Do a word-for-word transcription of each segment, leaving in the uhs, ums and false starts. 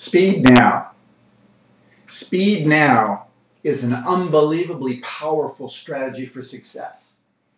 Speed now. Speed now is an unbelievably powerful strategy for success.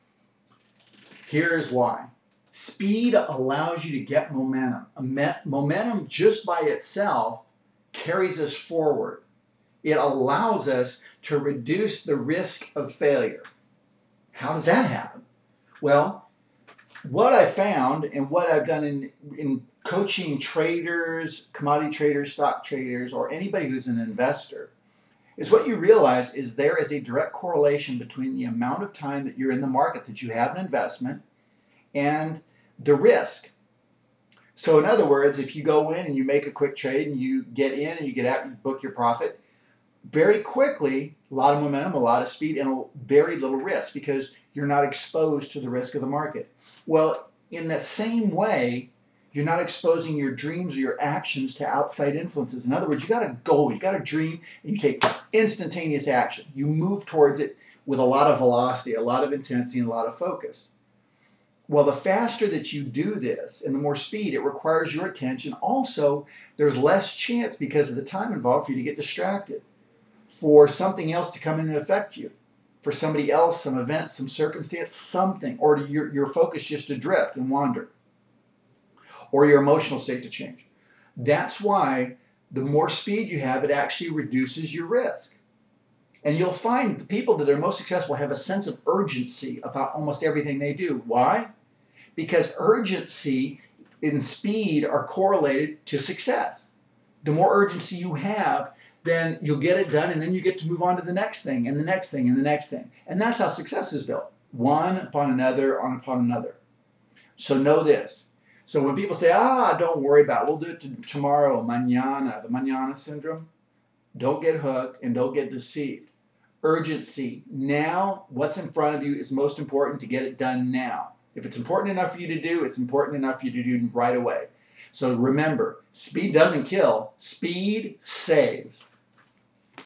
Here's why. Speed allows you to get momentum. Momentum just by itself carries us forward. It allows us to reduce the risk of failure. How does that happen? Well, what I found and what I've done in, in coaching traders, commodity traders, stock traders, or anybody who's an investor, is what you realize is there is a direct correlation between the amount of time that you're in the market, that you have an investment, and the risk. So in other words, if you go in and you make a quick trade and you get in and you get out and you book your profit, very quickly, a lot of momentum, a lot of speed, and very little risk because you're not exposed to the risk of the market. Well, in the same way, you're not exposing your dreams or your actions to outside influences. In other words, you got a goal, you got a dream, and you take instantaneous action. You move towards it with a lot of velocity, a lot of intensity, and a lot of focus. Well, the faster that you do this and the more speed, it requires your attention. Also, there's less chance because of the time involved for you to get distracted, for something else to come in and affect you, for somebody else, some event, some circumstance, something, or your, your focus just to drift and wander, or your emotional state to change. That's why the more speed you have, it actually reduces your risk. And you'll find the people that are most successful have a sense of urgency about almost everything they do. Why? Because urgency and speed are correlated to success. The more urgency you have, then you'll get it done, and then you get to move on to the next thing, and the next thing, and the next thing. And that's how success is built, one upon another, on upon another. So know this. So when people say, ah, don't worry about it, we'll do it tomorrow, mañana, the mañana syndrome, don't get hooked and don't get deceived. Urgency. Now, what's in front of you is most important to get it done now. If it's important enough for you to do, it's important enough for you to do right away. So remember, speed doesn't kill, speed saves.